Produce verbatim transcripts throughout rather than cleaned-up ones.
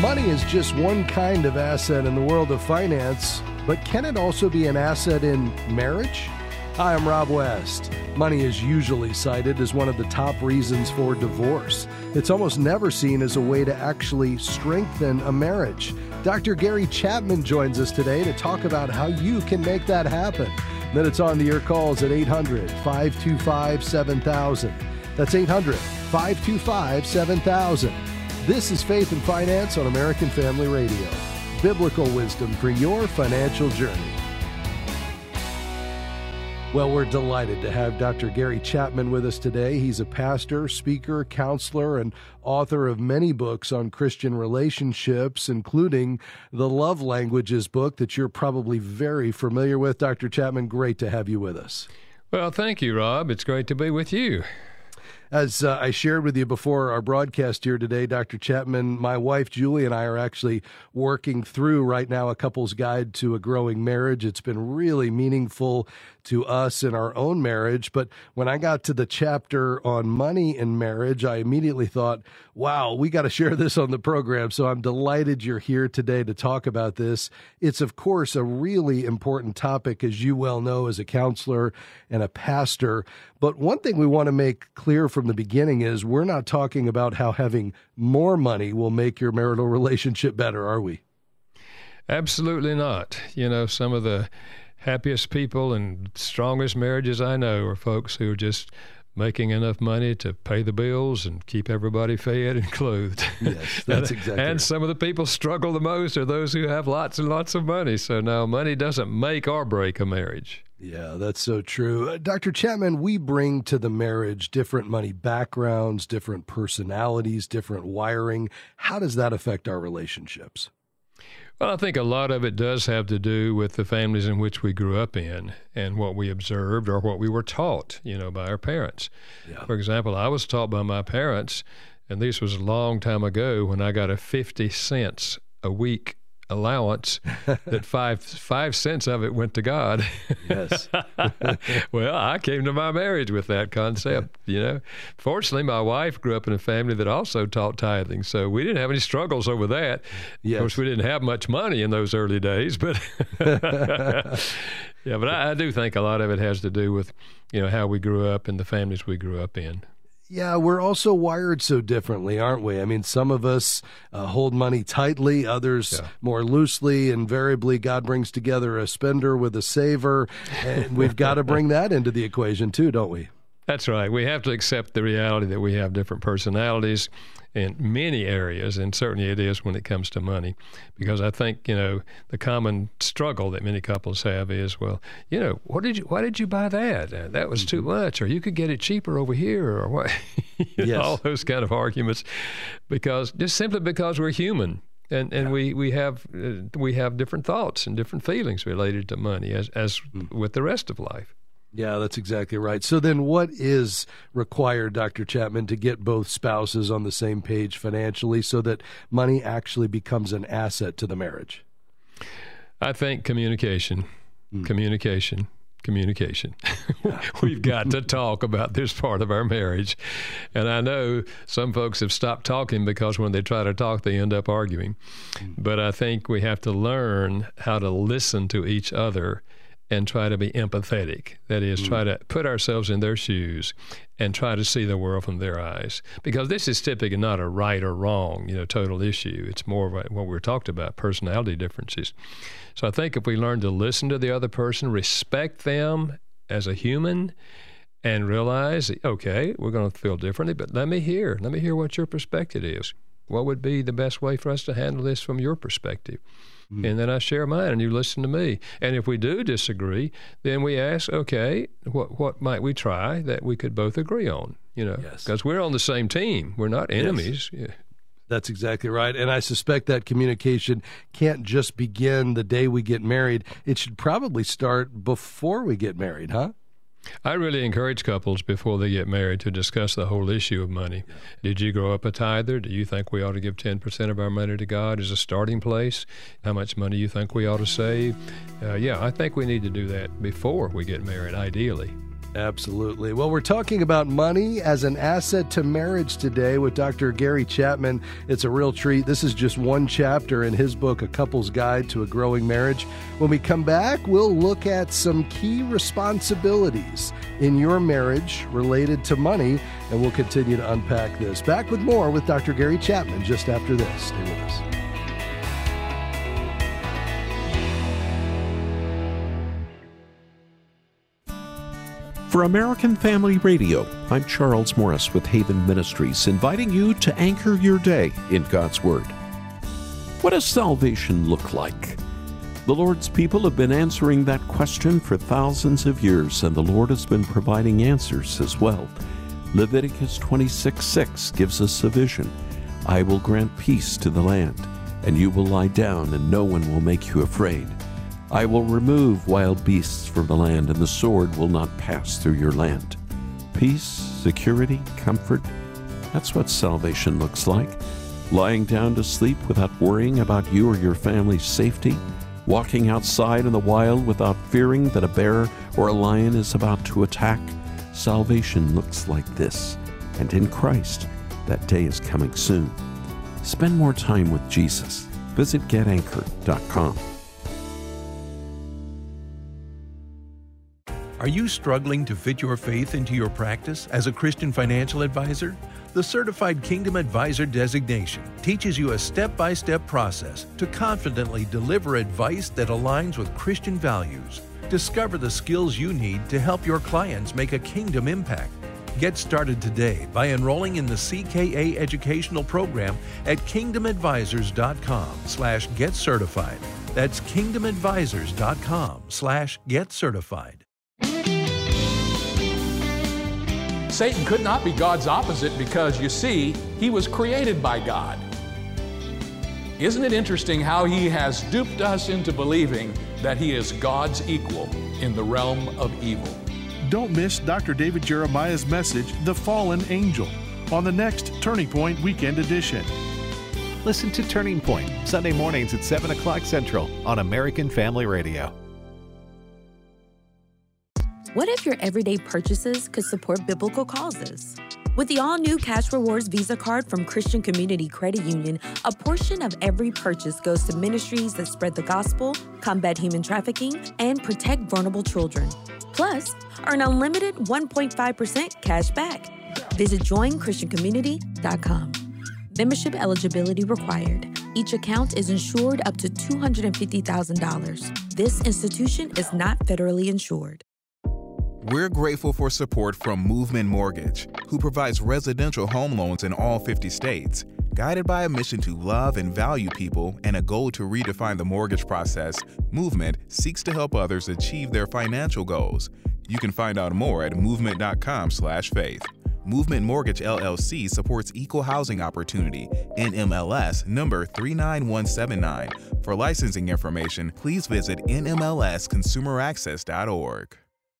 Money is just one kind of asset in the world of finance, but can it also be an asset in marriage? Hi, I'm Rob West. Money is usually cited as one of the top reasons for divorce. It's almost never seen as a way to actually strengthen a marriage. Doctor Gary Chapman joins us today to talk about how you can make that happen. Minutes on the Air calls at eight hundred, five two five, seven thousand. That's eight hundred, five two five, seven thousand. This is Faith and Finance on American Family Radio. Biblical wisdom for your financial journey. Well, we're delighted to have Doctor Gary Chapman with us today. He's a pastor, speaker, counselor, and author of many books on Christian relationships, including the Love Languages book that you're probably very familiar with. Doctor Chapman, great to have you with us. Well, thank you, Rob. It's great to be with you. As uh, I shared with you before our broadcast here today, Doctor Chapman, my wife Julie and I are actually working through right now a couple's guide to a growing marriage. It's been really meaningful to us in our own marriage. But when I got to the chapter on money in marriage, I immediately thought, wow, we got to share this on the program. So I'm delighted you're here today to talk about this. It's, of course, a really important topic, as you well know, as a counselor and a pastor. But one thing we want to make clear from the beginning is we're not talking about how having more money will make your marital relationship better, are we? Absolutely not. You know, some of the happiest people and strongest marriages I know are folks who are just making enough money to pay the bills and keep everybody fed and clothed. Yes, that's exactly And right. some of the people struggle the most are those who have lots and lots of money. So now money doesn't make or break a marriage. Yeah, that's so true. Uh, Doctor Chapman, we bring to the marriage different money backgrounds, different personalities, different wiring. How does that affect our relationships? Well, I think a lot of it does have to do with the families in which we grew up in and what we observed or what we were taught, you know, by our parents. Yeah. For example, I was taught by my parents, and this was a long time ago when I got a fifty cents a week allowance, that five five cents of it went to God. Yes. Well, I came to my marriage with that concept, you know. Fortunately, my wife grew up in a family that also taught tithing, so we didn't have any struggles over that. Yes. Of course, we didn't have much money in those early days, but yeah, but I, I do think a lot of it has to do with, you know, how we grew up and the families we grew up in. Yeah, we're also wired so differently, aren't we? I mean, some of us uh, hold money tightly, others Yeah. more loosely. Invariably, God brings together a spender with a saver, and we've got to bring that into the equation too, don't we? That's right. We have to accept the reality that we have different personalities in many areas, and certainly it is when it comes to money. Because I think, you know, the common struggle that many couples have is, well, you know, what did you, why did you buy that? Uh, that was too much, or you could get it cheaper over here, or what? You know, Yes. all those kind of arguments, because just simply because we're human. And and Yeah. we we have uh, we have different thoughts and different feelings related to money, as as Mm. with the rest of life. Yeah, that's exactly right. So then what is required, Doctor Chapman, to get both spouses on the same page financially so that money actually becomes an asset to the marriage? I think communication, Mm. communication, communication. We've got to talk about this part of our marriage. And I know some folks have stopped talking because when they try to talk, they end up arguing. Mm. But I think we have to learn how to listen to each other and try to be empathetic. That is, try to put ourselves in their shoes and try to see the world from their eyes. Because this is typically not a right or wrong, you know, total issue. It's more of what we talked about, personality differences. So I think if we learn to listen to the other person, respect them as a human, and realize, okay, we're going to feel differently, but let me hear. Let me hear what your perspective is. What would be the best way for us to handle this from your perspective? Mm. And then I share mine, and you listen to me. And if we do disagree, then we ask, okay, what what might we try that we could both agree on? You know, Yes. because we're on the same team. We're not enemies. Yes. Yeah. That's exactly right. And I suspect that communication can't just begin the day we get married. It should probably start before we get married, huh? I really encourage couples before they get married to discuss the whole issue of money. Yeah. Did you grow up a tither? Do you think we ought to give ten percent of our money to God as a starting place? How much money you think we ought to save? Uh, yeah, I think we need to do that before we get married, ideally. Absolutely. Well, we're talking about money as an asset to marriage today with Doctor Gary Chapman. It's a real treat. This is just one chapter in his book, A Couple's Guide to a Growing Marriage. When we come back, we'll look at some key responsibilities in your marriage related to money, and we'll continue to unpack this. Back with more with Doctor Gary Chapman just after this. Stay with us. For American Family Radio, I'm Charles Morris with Haven Ministries, inviting you to anchor your day in God's Word. What does salvation look like? The Lord's people have been answering that question for thousands of years, and the Lord has been providing answers as well. Leviticus twenty-six six gives us a vision. I will grant peace to the land, and you will lie down, and no one will make you afraid. I will remove wild beasts from the land, and the sword will not pass through your land. Peace, security, comfort, that's what salvation looks like. Lying down to sleep without worrying about you or your family's safety. Walking outside in the wild without fearing that a bear or a lion is about to attack. Salvation looks like this. And in Christ, that day is coming soon. Spend more time with Jesus. Visit get anchor dot com. Are you struggling to fit your faith into your practice as a Christian financial advisor? The Certified Kingdom Advisor designation teaches you a step-by-step process to confidently deliver advice that aligns with Christian values. Discover the skills you need to help your clients make a kingdom impact. Get started today by enrolling in the C K A educational program at kingdom advisors dot com slash get certified. That's kingdom advisors dot com slash get certified. Satan could not be God's opposite because, you see, he was created by God. Isn't it interesting how he has duped us into believing that he is God's equal in the realm of evil? Don't miss Doctor David Jeremiah's message, The Fallen Angel, on the next Turning Point Weekend Edition. Listen to Turning Point, Sunday mornings at seven o'clock Central on American Family Radio. What if your everyday purchases could support biblical causes? With the all-new Cash Rewards Visa Card from Christian Community Credit Union, a portion of every purchase goes to ministries that spread the gospel, combat human trafficking, and protect vulnerable children. Plus, earn unlimited one point five percent cash back. Visit join christian community dot com. Membership eligibility required. Each account is insured up to two hundred fifty thousand dollars. This institution is not federally insured. We're grateful for support from Movement Mortgage, who provides residential home loans in all fifty states. Guided by a mission to love and value people and a goal to redefine the mortgage process, Movement seeks to help others achieve their financial goals. You can find out more at movement dot com slash faith. Movement Mortgage L L C supports equal housing opportunity, N M L S number three nine one seven nine. For licensing information, please visit N M L S consumer access dot org.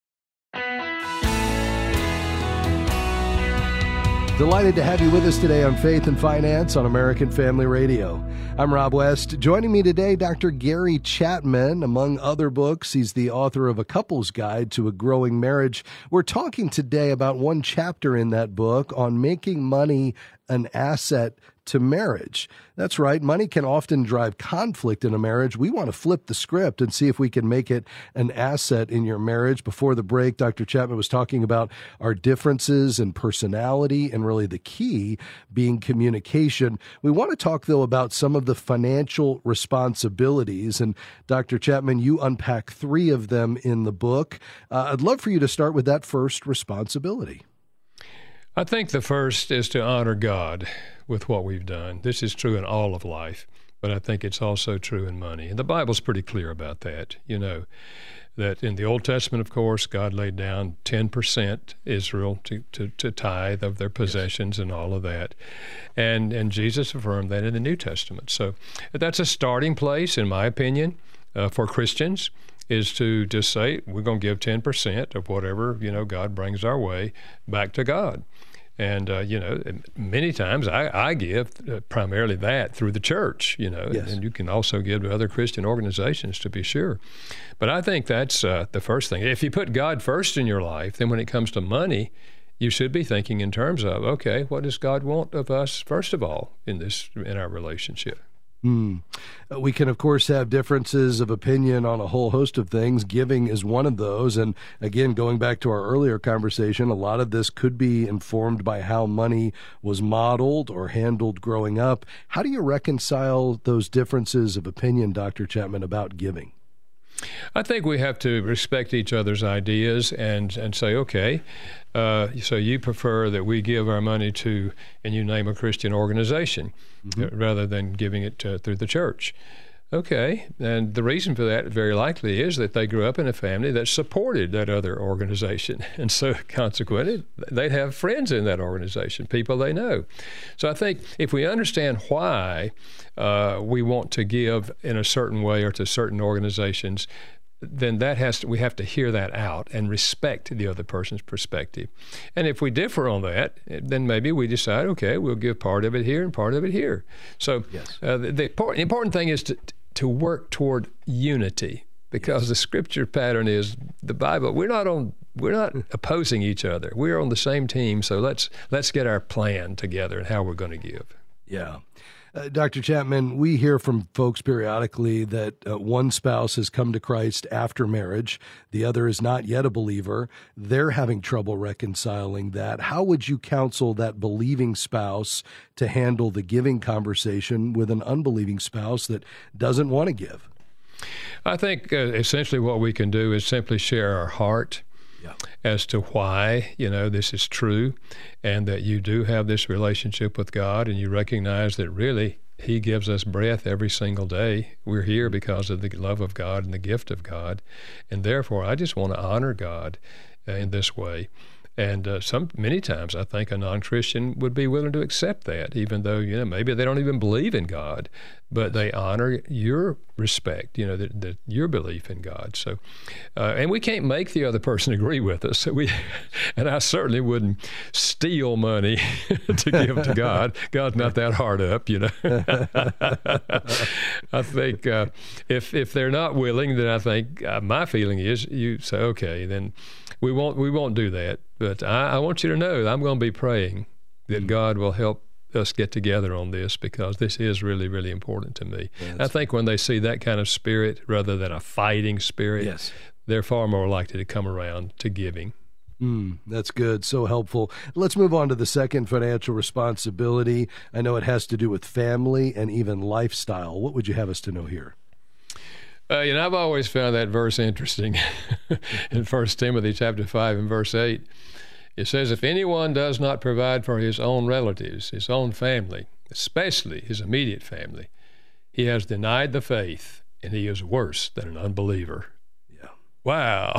Delighted to have you with us today on Faith and Finance on American Family Radio. I'm Rob West. Joining me today, Doctor Gary Chapman. Among other books, he's the author of A Couple's Guide to a Growing Marriage. We're talking today about one chapter in that book on making money an asset to marriage. That's right. Money can often drive conflict in a marriage. We want to flip the script and see if we can make it an asset in your marriage. Before the break, Doctor Chapman was talking about our differences in personality and really the key being communication. We want to talk, though, about some of the financial responsibilities. And Doctor Chapman, you unpack three of them in the book. Uh, I'd love for you to start with that first responsibility. I think the first is to honor God with what we've done. This is true in all of life, but I think it's also true in money. And the Bible's pretty clear about that. You know, that in the Old Testament, of course, God laid down ten percent Israel to, to, to tithe of their possessions and all of that. And, and Jesus affirmed that in the New Testament. So that's a starting place, in my opinion, uh, for Christians, is to just say, we're going to give ten percent of whatever, you know, God brings our way back to God. And, uh, you know, many times I, I give uh, primarily that through the church, you know, yes. and you can also give to other Christian organizations, to be sure. But I think that's uh, the first thing. If you put God first in your life, then when it comes to money, you should be thinking in terms of, okay, what does God want of us, first of all, in this in our relationship? Mm. We can, of course, have differences of opinion on a whole host of things. Giving is one of those. And again, going back to our earlier conversation, a lot of this could be informed by how money was modeled or handled growing up. How do you reconcile those differences of opinion, Doctor Chapman, about giving? I think we have to respect each other's ideas and, and say, okay, uh, so you prefer that we give our money to, and you name a Christian organization, mm-hmm. uh, rather than giving it to, through the church. Okay, and the reason for that very likely is that they grew up in a family that supported that other organization. And so consequently, they'd have friends in that organization, people they know. So I think if we understand why uh, we want to give in a certain way or to certain organizations, then that has to, we have to hear that out and respect the other person's perspective. And if we differ on that, then maybe we decide, okay, we'll give part of it here and part of it here. So yes. uh, the, the important thing is to to work toward unity, because yes. the scripture pattern is the Bible. We're not on. We're not opposing each other. We're on the same team. So let's let's get our plan together and how we're going to give. Yeah. Uh, Doctor Chapman, we hear from folks periodically that uh, one spouse has come to Christ after marriage. The other is not yet a believer. They're having trouble reconciling that. How would you counsel that believing spouse to handle the giving conversation with an unbelieving spouse that doesn't want to give? I think uh, essentially what we can do is simply share our heart. Yeah. As to why, you know, this is true, and that you do have this relationship with God, and you recognize that really He gives us breath every single day. We're here because of the love of God and the gift of God, and therefore I just want to honor God uh, in this way. And uh, some many times I think a non-Christian would be willing to accept that, even though, you know, maybe they don't even believe in God, but they honor your respect, you know, that, that your belief in God. So, uh, and we can't make the other person agree with us. So we, and I certainly wouldn't steal money to give to God. God's not that hard up, you know. I think uh, if if they're not willing, then I think uh, my feeling is you say, okay, then we won't we won't do that. But I, I want you to know I'm going to be praying that God will help us get together on this, because this is really, really important to me. Yeah, I think when they see that kind of spirit rather than a fighting spirit, yes. they're far more likely to come around to giving. Mm, that's good. So helpful. Let's move on to the second financial responsibility. I know it has to do with family and even lifestyle. What would you have us to know here? Uh, you know, I've always found that verse interesting. In First Timothy chapter five and verse eight, it says, if anyone does not provide for his own relatives, his own family, especially his immediate family, he has denied the faith, and he is worse than an unbeliever. Yeah. Wow.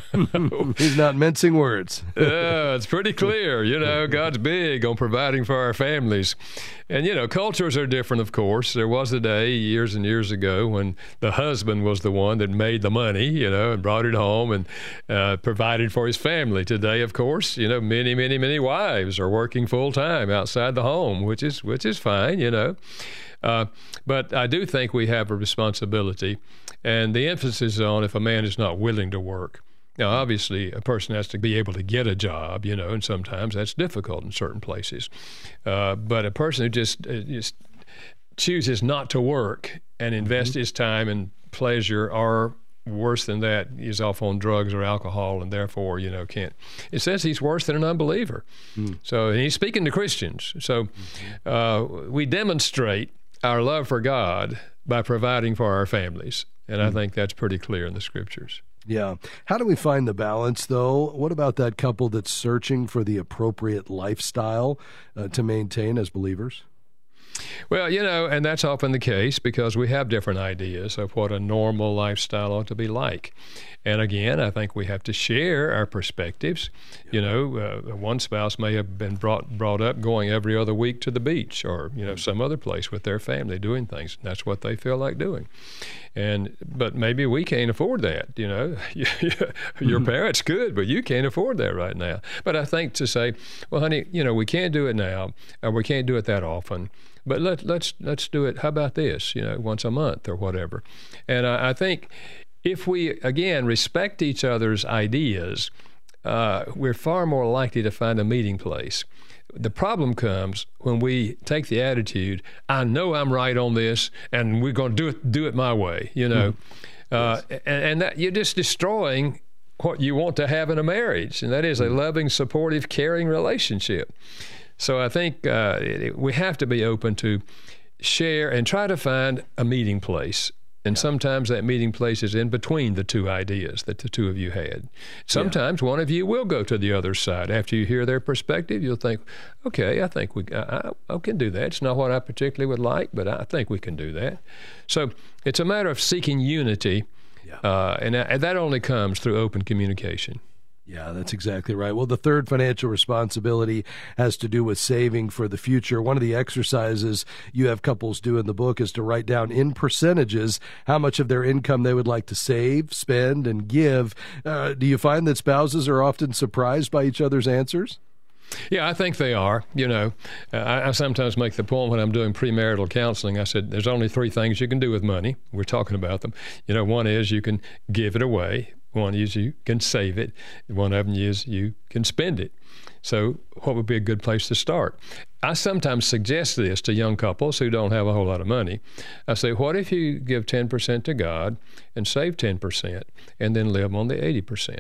He's not mincing words. Yeah, it's pretty clear. You know, God's big on providing for our families. And, you know, cultures are different, of course. There was a day years and years ago when the husband was the one that made the money, you know, and brought it home and uh, provided for his family. Today, of course, you know, many, many, many wives are working full time outside the home, which is which is fine, you know. Uh, but I do think we have a responsibility, and the emphasis is on if a man is not willing to work. Now, obviously, a person has to be able to get a job, you know, and sometimes that's difficult in certain places. Uh, but a person who just, uh, just chooses not to work and invest mm-hmm. his time and pleasure, or worse than that, he's off on drugs or alcohol and therefore, you know, can't. It says he's worse than an unbeliever. Mm. So, and he's speaking to Christians. So mm-hmm. uh, we demonstrate our love for God by providing for our families. And mm-hmm. I think that's pretty clear in the scriptures. Yeah. How do we find the balance, though? What about that couple that's searching for the appropriate lifestyle uh, to maintain as believers? Well, you know, and that's often the case because we have different ideas of what a normal lifestyle ought to be like. And again, I think we have to share our perspectives. Yeah. You know, uh, one spouse may have been brought brought up going every other week to the beach or, you know, some other place with their family doing things. And that's what they feel like doing. And but maybe we can't afford that, you know. Your parents could, but you can't afford that right now. But I think to say, well, honey, you know, we can't do it now, or we can't do it that often. But let let's let's do it. How about this? You know, once a month or whatever. And I, I think if we again respect each other's ideas, uh, we're far more likely to find a meeting place. The problem comes when we take the attitude, I know I'm right on this, and we're going to do it do it my way, you know. Mm-hmm. uh, yes. and, and that you're just destroying what you want to have in a marriage, and that is mm-hmm. a loving, supportive, caring relationship. So I think uh, it, we have to be open to share and try to find a meeting place. And yeah. sometimes that meeting place is in between the two ideas that the two of you had. Sometimes yeah. one of you will go to the other side. After you hear their perspective, you'll think, okay, I think we I, I can do that. It's not what I particularly would like, but I think we can do that. So it's a matter of seeking unity, yeah. uh, and, and that only comes through open communication. Yeah, that's exactly right. Well, the third financial responsibility has to do with saving for the future. One of the exercises you have couples do in the book is to write down in percentages how much of their income they would like to save, spend, and give. Uh, do you find that spouses are often surprised by each other's answers? Yeah, I think they are. You know, uh, I, I sometimes make the point when I'm doing premarital counseling, I said, there's only three things you can do with money. We're talking about them. You know, one is you can give it away. One is you can save it. One of them is you can spend it. So what would be a good place to start? I sometimes suggest this to young couples who don't have a whole lot of money. I say, what if you give ten percent to God and save ten percent and then live on the eighty percent?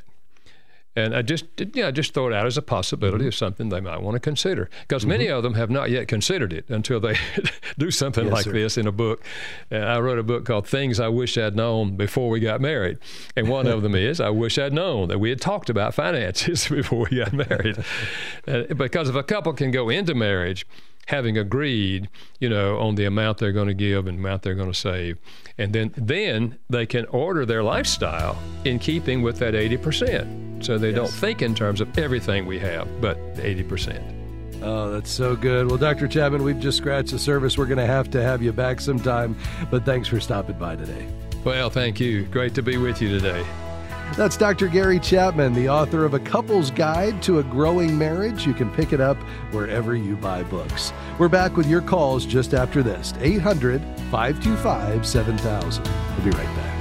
And I just, you know, just throw it out as a possibility mm-hmm. of something they might want to consider. Because mm-hmm. many of them have not yet considered it until they do something yes, like sir. this in a book. And I wrote a book called Things I Wish I'd Known Before We Got Married. And one of them is, I wish I'd known that we had talked about finances before we got married. uh, because if a couple can go into marriage having agreed, you know, on the amount they're going to give and the amount they're going to save, and then then they can order their lifestyle in keeping with that eighty percent. So they yes. don't think in terms of everything we have, but eighty percent. Oh, that's so good. Well, Doctor Chapman, we've just scratched the surface. We're going to have to have you back sometime, but thanks for stopping by today. Well, thank you. Great to be with you today. That's Doctor Gary Chapman, the author of A Couple's Guide to a Growing Marriage. You can pick it up wherever you buy books. We're back with your calls just after this. eight hundred, five two five, seven thousand. We'll be right back.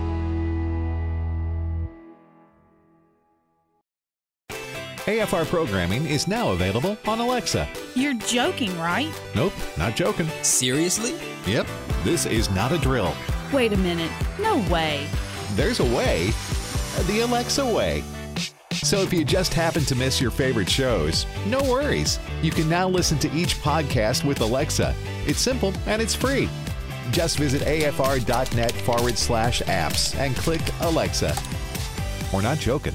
A F R programming is now available on Alexa. You're joking, right? Nope, not joking. Seriously? Yep, this is not a drill. Wait a minute. No way. There's a way, the Alexa way. So if you just happen to miss your favorite shows, no worries. You can now listen to each podcast with Alexa. It's simple and it's free. Just visit afr.net forward slash apps and click Alexa. We're not joking.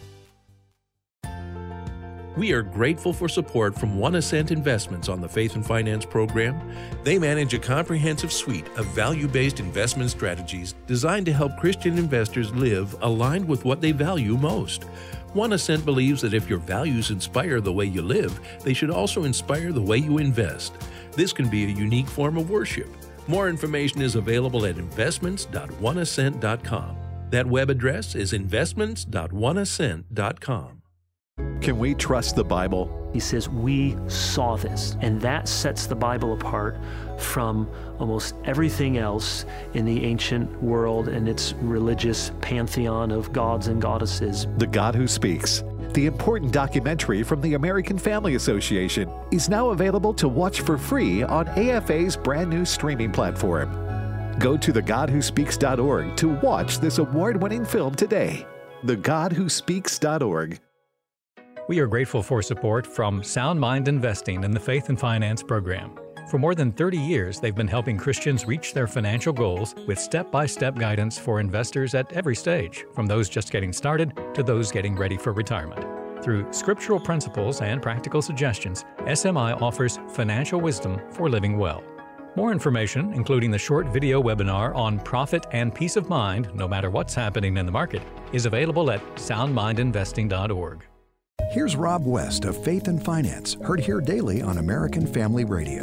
We are grateful for support from One Ascent Investments on the Faith and Finance program. They manage a comprehensive suite of value-based investment strategies designed to help Christian investors live aligned with what they value most. One Ascent believes that if your values inspire the way you live, they should also inspire the way you invest. This can be a unique form of worship. More information is available at investments dot one ascent dot com. That web address is investments dot one ascent dot com. Can we trust the Bible? He says, we saw this, and that sets the Bible apart from almost everything else in the ancient world and its religious pantheon of gods and goddesses. The God Who Speaks, the important documentary from the American Family Association, is now available to watch for free on A F A's brand new streaming platform. Go to the god who speaks dot org to watch this award-winning film today. the god who speaks dot org. We are grateful for support from Sound Mind Investing in the Faith and Finance program. For more than thirty years, they've been helping Christians reach their financial goals with step-by-step guidance for investors at every stage, from those just getting started to those getting ready for retirement. Through scriptural principles and practical suggestions, S M I offers financial wisdom for living well. More information, including the short video webinar on profit and peace of mind, no matter what's happening in the market, is available at sound mind investing dot org. Here's Rob West of Faith and Finance, heard here daily on American Family Radio.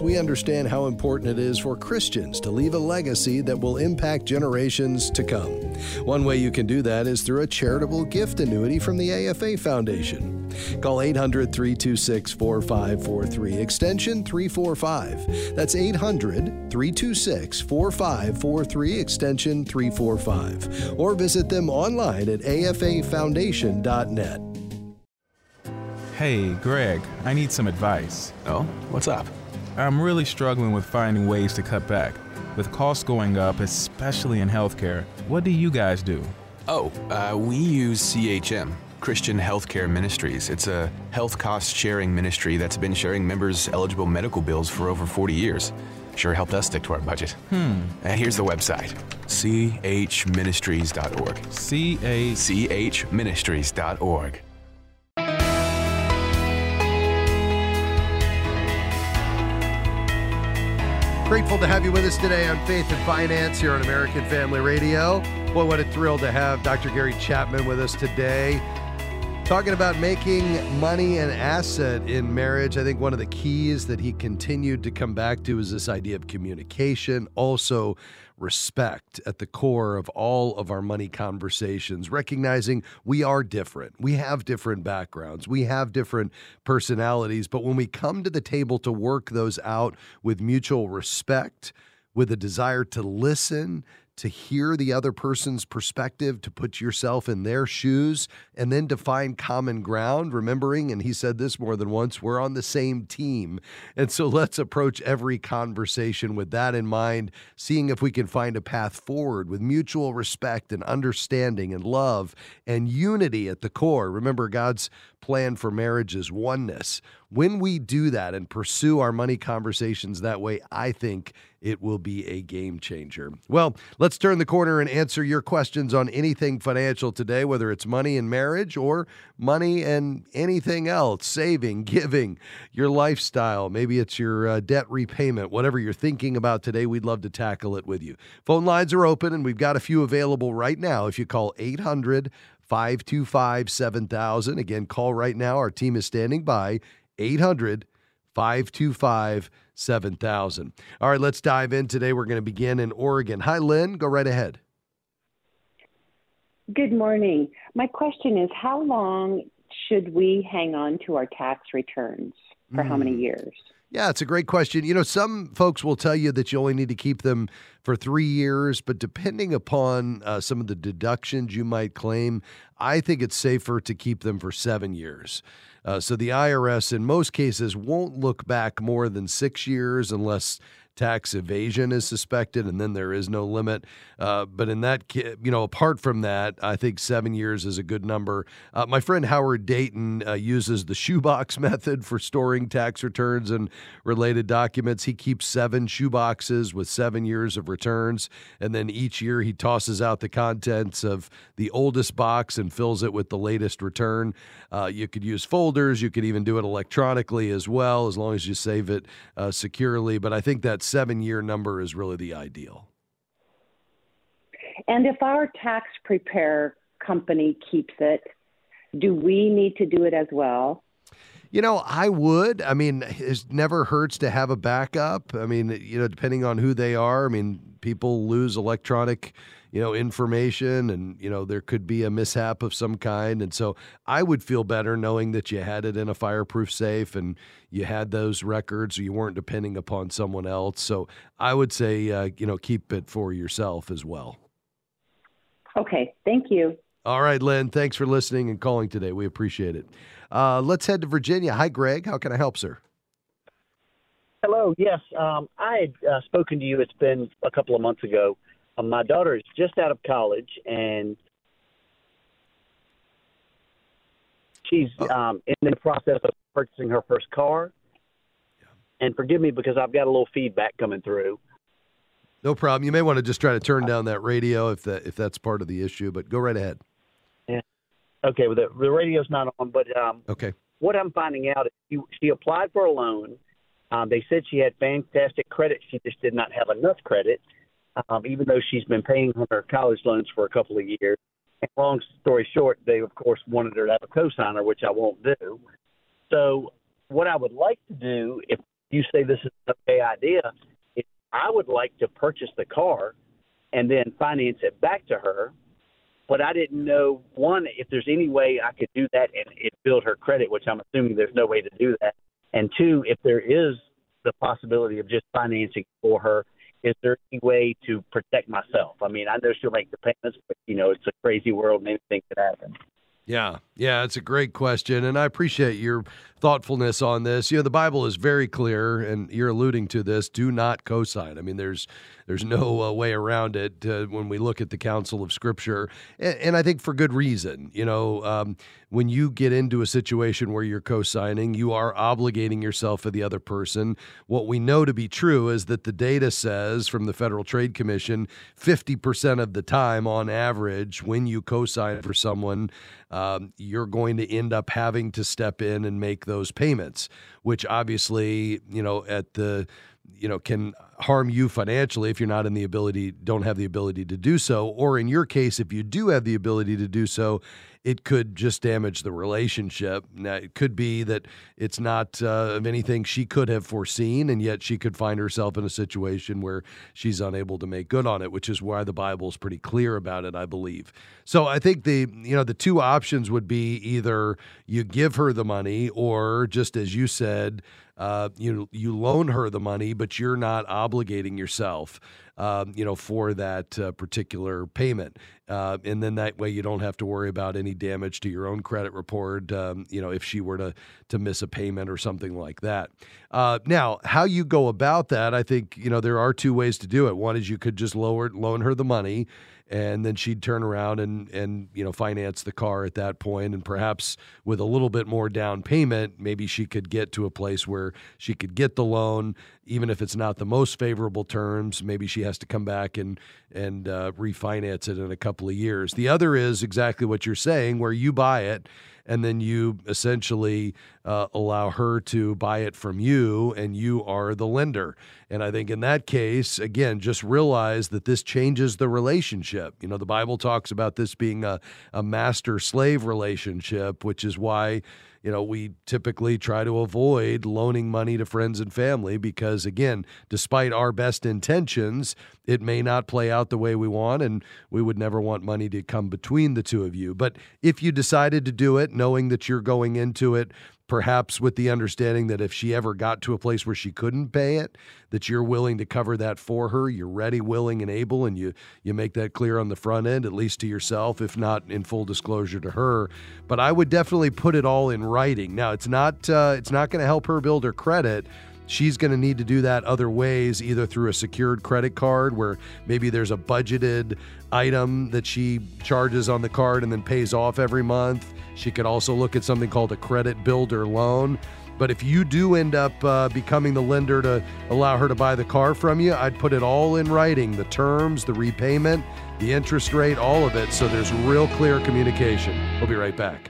we understand how important it is for Christians to leave a legacy that will impact generations to come. One way you can do that is through a charitable gift annuity from the A F A Foundation. Call eight hundred, three two six, four five four three, extension three forty-five. That's eight hundred, three two six, four five four three, extension three forty-five. Or visit them online at A F A foundation dot net. Hey, Greg, I need some advice. Oh, what's up? I'm really struggling with finding ways to cut back. With costs going up, especially in healthcare, what do you guys do? Oh, uh, we use C H M, Christian Healthcare Ministries. It's a health cost sharing ministry that's been sharing members' eligible medical bills for over forty years. Sure helped us stick to our budget. Hmm. Uh, here's the website, c h ministries dot org. C A... c h ministries dot org. Grateful to have you with us today on Faith and Finance here on American Family Radio. Boy, what a thrill to have Doctor Gary Chapman with us today. Talking about making money an asset in marriage. I think one of the keys that he continued to come back to is this idea of communication, also respect at the core of all of our money conversations, recognizing we are different. We have different backgrounds. We have different personalities. But when we come to the table to work those out with mutual respect, with a desire to listen, to hear the other person's perspective, to put yourself in their shoes, and then to find common ground, remembering, and he said this more than once, we're on the same team. And so let's approach every conversation with that in mind, seeing if we can find a path forward with mutual respect and understanding and love and unity at the core. Remember, God's plan for marriage is oneness. When we do that and pursue our money conversations that way, I think it will be a game changer. Well, let's turn the corner and answer your questions on anything financial today, whether it's money and marriage or money and anything else, saving, giving, your lifestyle. Maybe it's your uh, debt repayment, whatever you're thinking about today, we'd love to tackle it with you. Phone lines are open, and we've got a few available right now. If you call eight hundred, five two five, seven thousand. Again, call right now. Our team is standing by. eight hundred, five two five, seven thousand. All right, let's dive in today. We're going to begin in Oregon. Hi, Lynn. Go right ahead. Good morning. My question is, how long should we hang on to our tax returns? For mm. how many years? Yeah, it's a great question. You know, some folks will tell you that you only need to keep them for three years, but depending upon uh, some of the deductions you might claim, I think it's safer to keep them for seven years. Uh, so the I R S, in most cases, won't look back more than six years unless tax evasion is suspected, and then there is no limit. Uh, but in that, you know, apart from that, I think seven years is a good number. Uh, my friend Howard Dayton uh, uses the shoebox method for storing tax returns and related documents. He keeps seven shoeboxes with seven years of returns, and then each year he tosses out the contents of the oldest box and fills it with the latest return. Uh, you could use folders. You could even do it electronically as well, as long as you save it uh, securely. But I think that seven-year number is really the ideal. And if our tax preparer company keeps it, do we need to do it as well? You know, I would. I mean, it never hurts to have a backup. I mean, you know, depending on who they are. I mean, people lose electronic, you know, information, and, you know, there could be a mishap of some kind. And so I would feel better knowing that you had it in a fireproof safe and you had those records, or you weren't depending upon someone else. So I would say, uh, you know, keep it for yourself as well. Okay. Thank you. All right, Lynn, thanks for listening and calling today. We appreciate it. Uh, let's head to Virginia. Hi, Greg. How can I help, sir? Hello. Yes. Um, I had uh, spoken to you. It's been a couple of months ago. Um, my daughter is just out of college, and she's um, in the process of purchasing her first car. Yeah. And forgive me because I've got a little feedback coming through. No problem. You may want to just try to turn down that radio if that if that's part of the issue, but go right ahead. Yeah. Okay. Well, the, the radio's not on, but um, okay. What I'm finding out is she, she applied for a loan. Um, they said she had fantastic credit. She just did not have enough credit, um, even though she's been paying her college loans for a couple of years. And long story short, they, of course, wanted her to have a cosigner, which I won't do. So what I would like to do, if you say this is an okay idea. If I would like to purchase the car and then finance it back to her, but I didn't know, one, if there's any way I could do that and it build her credit, which I'm assuming there's no way to do that. And two, if there is the possibility of just financing for her, is there any way to protect myself? I mean, I know she'll make the payments, but, you know, it's a crazy world and anything could happen. Yeah, yeah, it's a great question, and I appreciate your thoughtfulness on this. You know, the Bible is very clear, and you're alluding to this, do not co-sign. I mean, there's there's no uh, way around it uh, when we look at the counsel of Scripture, and, and I think for good reason. You know, um, when you get into a situation where you're co-signing, you are obligating yourself for the other person. What we know to be true is that the data says from the Federal Trade Commission, fifty percent of the time on average, when you co-sign for someone, um, you're going to end up having to step in and make those payments, which obviously, you know, at the, you know, can harm you financially if you're not in the ability, don't have the ability to do so. Or in your case, if you do have the ability to do so, it could just damage the relationship. Now, it could be that it's not uh, of anything she could have foreseen, and yet she could find herself in a situation where she's unable to make good on it, which is why the Bible's pretty clear about it, I believe. So I think the, you know, the two options would be either you give her the money, or just as you said, uh, you you loan her the money, but you're not obligating yourself, um, you know, for that uh, particular payment. Uh, and then that way you don't have to worry about any damage to your own credit report, um, you know, if she were to to miss a payment or something like that. Uh, now, how you go about that, I think, you know, there are two ways to do it. One is you could just lower loan her the money, and then she'd turn around and, and, you know, finance the car at that point. And perhaps with a little bit more down payment, maybe she could get to a place where she could get the loan, even if it's not the most favorable terms. Maybe she has to come back and, and uh, refinance it in a couple of years. The other is exactly what you're saying, where you buy it, and then you essentially uh, allow her to buy it from you, and you are the lender. And I think in that case, again, just realize that this changes the relationship. You know, the Bible talks about this being a, a master-slave relationship, which is why, you know, we typically try to avoid loaning money to friends and family because, again, despite our best intentions, it may not play out the way we want, and we would never want money to come between the two of you. But if you decided to do it, knowing that you're going into it perhaps with the understanding that if she ever got to a place where she couldn't pay it, that you're willing to cover that for her, you're ready, willing, and able, and you you make that clear on the front end, at least to yourself, if not in full disclosure to her. But I would definitely put it all in writing. Now, it's not uh, it's not going to help her build her credit. She's going to need to do that other ways, either through a secured credit card where maybe there's a budgeted item that she charges on the card and then pays off every month. She could also look at something called a credit builder loan. But if you do end up uh, becoming the lender to allow her to buy the car from you, I'd put it all in writing, the terms, the repayment, the interest rate, all of it, so there's real clear communication. We'll be right back.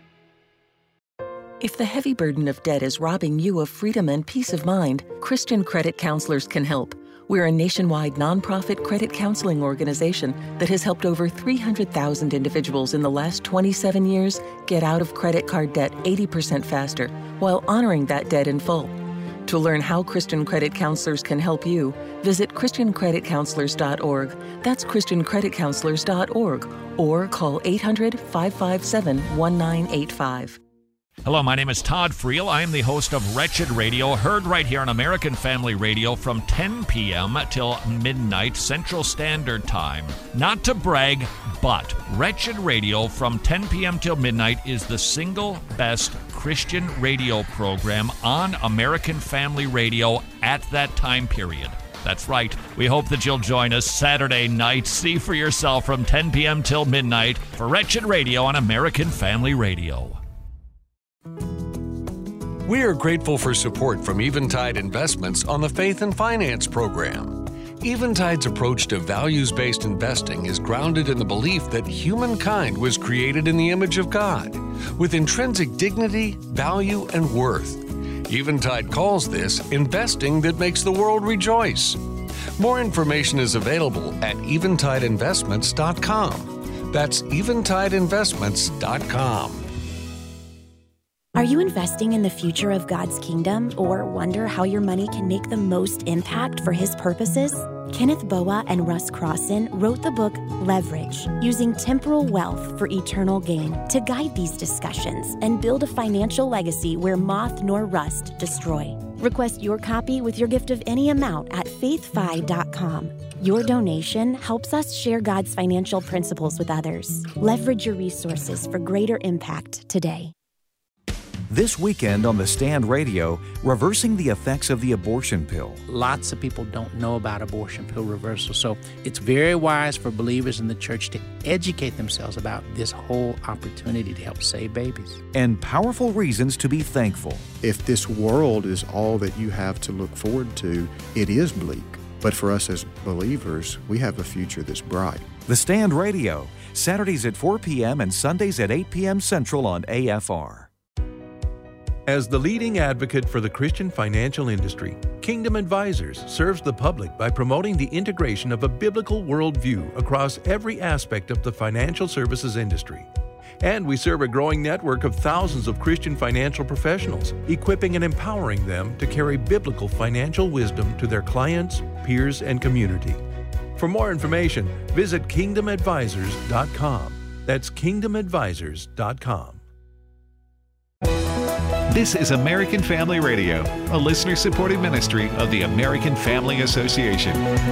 If the heavy burden of debt is robbing you of freedom and peace of mind, Christian Credit Counselors can help. We're a nationwide nonprofit credit counseling organization that has helped over three hundred thousand individuals in the last twenty-seven years get out of credit card debt eighty percent faster while honoring that debt in full. To learn how Christian Credit Counselors can help you, visit Christian Credit Counselors dot org. That's Christian Credit Counselors dot org, or call eight hundred, five five seven, one nine eight five. Hello, my name is Todd Friel. I am the host of Wretched Radio, heard right here on American Family Radio from ten p.m. till midnight Central Standard Time. Not to brag, but Wretched Radio from ten p.m. till midnight is the single best Christian radio program on American Family Radio at that time period. That's right. We hope that you'll join us Saturday night. See for yourself from ten p.m. till midnight for Wretched Radio on American Family Radio. We are grateful for support from Eventide Investments on the Faith and Finance program. Eventide's approach to values-based investing is grounded in the belief that humankind was created in the image of God, with intrinsic dignity, value, and worth. Eventide calls this investing that makes the world rejoice. More information is available at eventide investments dot com. That's eventide investments dot com. Are you investing in the future of God's kingdom or wonder how your money can make the most impact for His purposes? Kenneth Boa and Russ Crossan wrote the book Leverage, Using Temporal Wealth for Eternal Gain, to guide these discussions and build a financial legacy where moth nor rust destroy. Request your copy with your gift of any amount at faith fi dot com. Your donation helps us share God's financial principles with others. Leverage your resources for greater impact today. This weekend on The Stand Radio, reversing the effects of the abortion pill. Lots of people don't know about abortion pill reversal, so it's very wise for believers in the church to educate themselves about this whole opportunity to help save babies. And powerful reasons to be thankful. If this world is all that you have to look forward to, it is bleak. But for us as believers, we have a future that's bright. The Stand Radio, Saturdays at four p.m. and Sundays at eight p.m. Central on A F R. As the leading advocate for the Christian financial industry, Kingdom Advisors serves the public by promoting the integration of a biblical worldview across every aspect of the financial services industry. And we serve a growing network of thousands of Christian financial professionals, equipping and empowering them to carry biblical financial wisdom to their clients, peers, and community. For more information, visit kingdom advisors dot com. That's kingdom advisors dot com. This is American Family Radio, a listener-supported ministry of the American Family Association.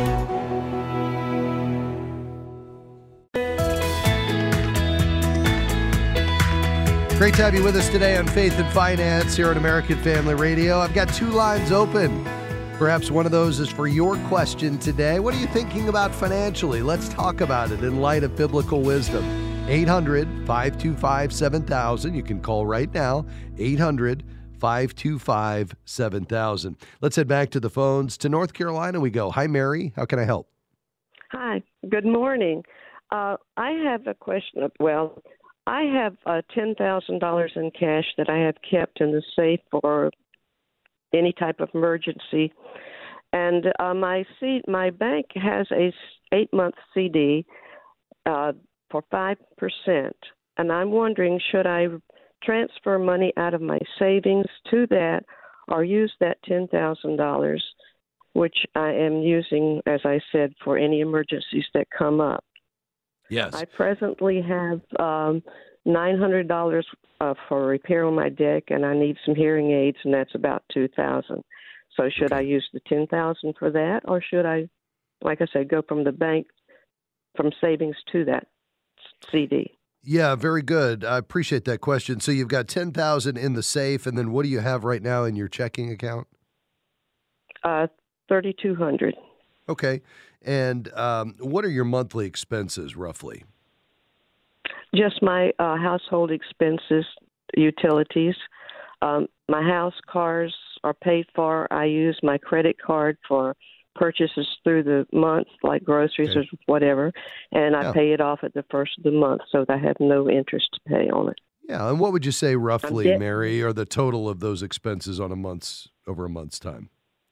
Great to have you with us today on Faith and Finance here on American Family Radio. I've got two lines open. Perhaps one of those is for your question today. What are you thinking about financially? Let's talk about it in light of biblical wisdom. eight hundred, five two five, seven thousand. You can call right now, eight hundred, five two five, seven thousand. Let's head back to the phones. To North Carolina we go. Hi, Mary. How can I help? Hi. Good morning. Uh, I have a question. Of, well, I have uh, ten thousand dollars in cash that I have kept in the safe for any type of emergency. And uh, my C- my bank has a eight-month C D uh, for five percent. And I'm wondering, should I transfer money out of my savings to that or use that ten thousand dollars, which I am using, as I said, for any emergencies that come up? Yes. I presently have um, nine hundred dollars uh, for repair on my deck, and I need some hearing aids, and that's about two thousand dollars. So should okay. I use the ten thousand dollars for that, or should I, like I said, go from the bank, from savings to that C D? Yeah, very good. I appreciate that question. So you've got ten thousand dollars in the safe, and then what do you have right now in your checking account? Uh, thirty-two hundred dollars. Okay. And um, what are your monthly expenses, roughly? Just my uh, household expenses, utilities. Um, my house, cars are paid for. I use my credit card for purchases through the month, like groceries okay. or whatever, and I yeah. pay it off at the first of the month, so that I have no interest to pay on it. Yeah, and what would you say roughly, Mary, are the total of those expenses on a month's over a month's time?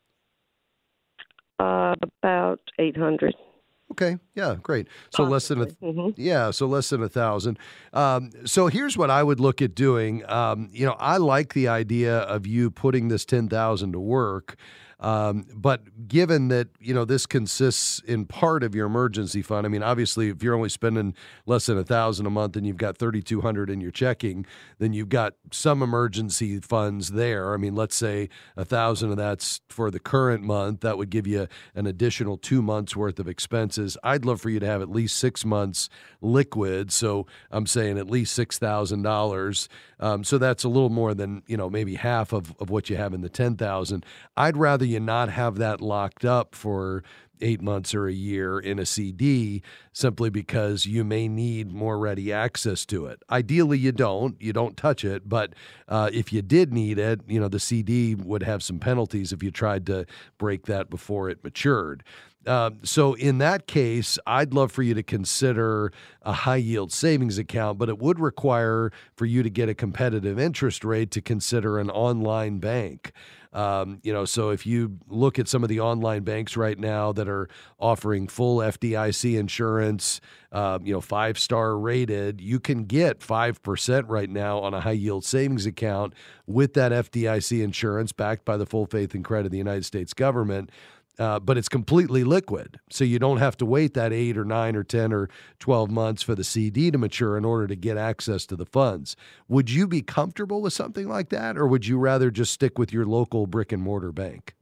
Uh, about eight hundred. Okay. Yeah. Great. So Possibly. less than a th- mm-hmm. yeah. So less than a thousand. Um, so here's what I would look at doing. Um, you know, I like the idea of you putting this ten thousand to work. Um, but given that, you know, this consists in part of your emergency fund, I mean, obviously, if you're only spending less than a thousand a month and you've got thirty-two hundred in your checking, then you've got some emergency funds there. I mean, let's say a thousand of that's for the current month. That would give you an additional two months worth of expenses. I'd love for you to have at least six months liquid. So I'm saying at least six thousand dollars. Um, so that's a little more than, you know, maybe half of, of what you have in the ten thousand. I'd rather you not have that locked up for eight months or a year in a C D simply because you may need more ready access to it. Ideally, you don't. You don't touch it. But uh, if you did need it, you know, the C D would have some penalties if you tried to break that before it matured. Uh, so in that case, I'd love for you to consider a high-yield savings account, but it would require for you to get a competitive interest rate to consider an online bank. Um, you know, so if you look at some of the online banks right now that are offering full F D I C insurance, uh, you know, five-star rated, you can get five percent right now on a high-yield savings account with that F D I C insurance backed by the full faith and credit of the United States government. Uh, but it's completely liquid, so you don't have to wait that eight or nine or ten or twelve months for the C D to mature in order to get access to the funds. Would you be comfortable with something like that, or would you rather just stick with your local brick and mortar bank?